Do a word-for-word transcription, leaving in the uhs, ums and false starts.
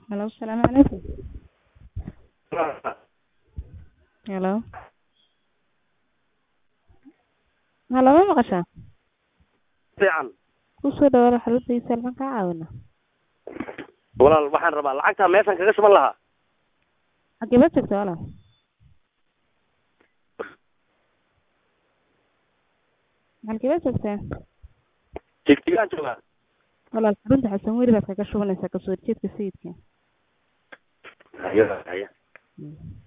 Hello, السلام عليكم. Hello. Hello, ma maqashaa? fiican Ku soo dhawaada xaruntiisa halkan ka caawina. walaal waxaan rabaa lacagta meeshan kaga shuban lahaa Xagee baad joogtaa walaal? Xagee baad joogtaa? tigtigaan joogaa Walaal xarunta Xasan Weli baad kaga shubanaysaa kasoo horjeedka sayidka. hayo hayo Mm.